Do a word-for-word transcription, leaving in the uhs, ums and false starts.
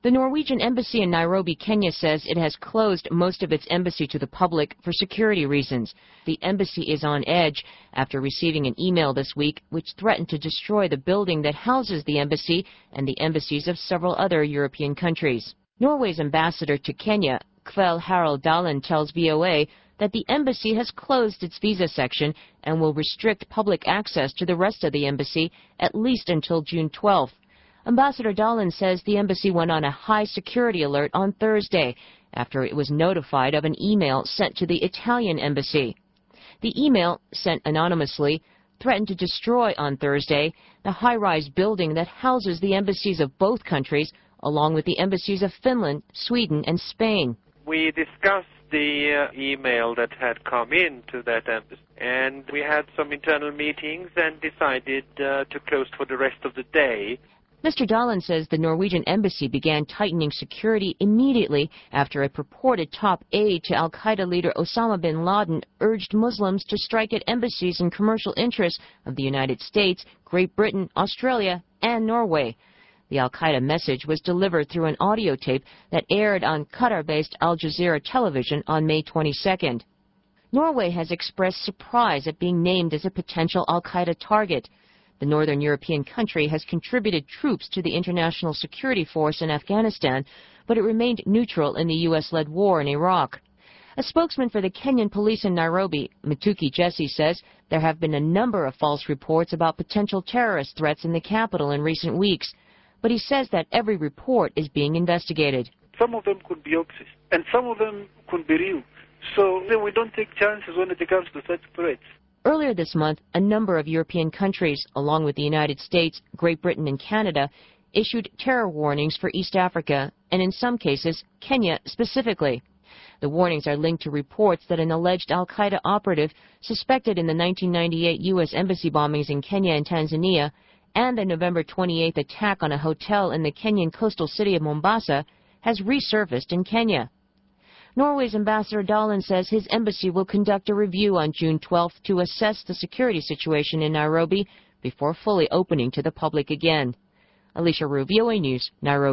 The Norwegian embassy in Nairobi, Kenya says it has closed most of its embassy to the public for security reasons. The embassy is on edge after receiving an email this week which threatened to destroy the building that houses the embassy and the embassies of several other European countries. Norway's ambassador to Kenya, Kvel Harald Dahlen, tells V O A that the embassy has closed its visa section and will restrict public access to the rest of the embassy at least until June twelfth. Ambassador Dahlen says the embassy went on a high security alert on Thursday after it was notified of an email sent to the Italian embassy. The email, sent anonymously, threatened to destroy on Thursday the high-rise building that houses the embassies of both countries, along with the embassies of Finland, Sweden, and Spain. We discussed the uh, email that had come in to that embassy, and we had some internal meetings and decided uh, to close for the rest of the day. Mister Dahlen says the Norwegian embassy began tightening security immediately after a purported top aide to al-Qaeda leader Osama bin Laden urged Muslims to strike at embassies and commercial interests of the United States, Great Britain, Australia, and Norway. The al-Qaeda message was delivered through an audio tape that aired on Qatar-based Al Jazeera television on May twenty-second. Norway has expressed surprise at being named as a potential al-Qaeda target. The northern European country has contributed troops to the International Security Force in Afghanistan, but it remained neutral in the U S-led war in Iraq. A spokesman for the Kenyan police in Nairobi, Matuki Jesse, says there have been a number of false reports about potential terrorist threats in the capital in recent weeks, but he says that every report is being investigated. Some of them could be hoaxes, and some of them could be real. So we don't take chances when it comes to such threats. Earlier this month, a number of European countries, along with the United States, Great Britain, and Canada, issued terror warnings for East Africa, and in some cases, Kenya specifically. The warnings are linked to reports that an alleged al-Qaeda operative suspected in the nineteen ninety-eight U S embassy bombings in Kenya and Tanzania and the November twenty-eighth attack on a hotel in the Kenyan coastal city of Mombasa has resurfaced in Kenya. Norway's Ambassador Dahlen says his embassy will conduct a review on June twelfth to assess the security situation in Nairobi before fully opening to the public again. Alicia Rue, V O A News, Nairobi.